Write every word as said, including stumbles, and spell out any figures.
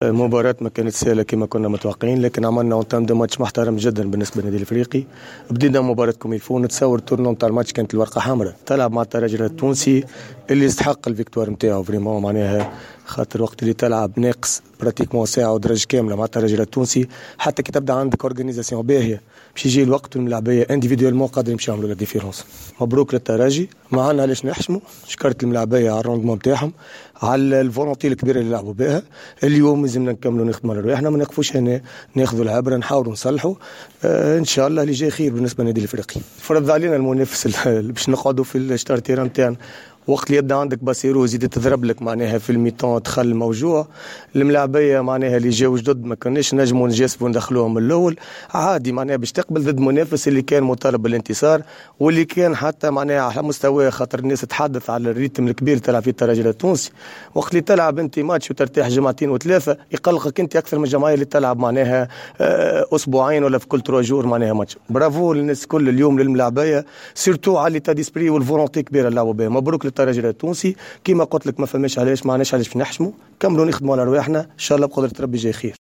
المباراة ما كانت سهلة كما كنا متوقعين، لكن عملنا اونتام دو ماتش محترم جدا بالنسبة للنادي الافريقي. بدينا مباراة كوميلفو، نتصور التورنو نتاع الماتش كانت الورقة حمراء، تلعب مع الترجي التونسي اللي يستحق الفيكتوار نتاعو فريمون، معناها خاطر وقت اللي تلعب ناقص براتيكمون ساعة ودرجة كاملة مع الترجي التونسي، حتى كي تبدا عندك اورجانيزاسيون باهية باش يجي الوقت والملاعبية انديفيدوالمون قادرين يمشيو يعملوا لا ديفيرونس. مبروك للترجي، معنا علاش نحشموا، شكرت الملاعبية على الروندمون نتاعهم، على الفولونتي الكبيرة اللي لعبوا بها. اليوم لازمنا نكملوا نخدموا على رواحنا، ما نقفوش هنا، ناخذوا العبرة، نحاولوا نصلحوا. آه ان شاء الله اللي جاي خير بالنسبة للنادي الافريقي. فرض علينا المنافس باش نقعدوا في الشطار تيران نتاعنا، وقت اللي يبدا عندك باسيرو زيد تضرب لك معناها في الميتون دخل موجوع، الملاعبيه معناها اللي جاو جدد ما كناش نجموا نجاسبوا ندخلوهم من الاول، عادي معناها باش تقبل ضد منافس اللي كان مطالب بالانتصار واللي كان حتى معناها على مستواه، خاطر الناس تتحدث على الريتم الكبير اللي تلعب فيه الترجي التونسي. وقت اللي تلعب انت ماتش وترتاح جمعتين وثلاثه يقلقك انت اكثر من الجماعيه اللي تلعب معناها اسبوعين ولا في كل تروا جور معناها ماتش. برافو للناس كل اليوم للملاعبيه، سيرتو على ليتا ديسبري والفولونتي كبيره اللي لعبوا بها. مبروك للترجي التونسي، كيما قلت لك ما فماش علاش، ما عندناش علاش نحشموا، كملوا نخدموا على رواحنا، ان شاء الله بقدرة ربي جاي خير.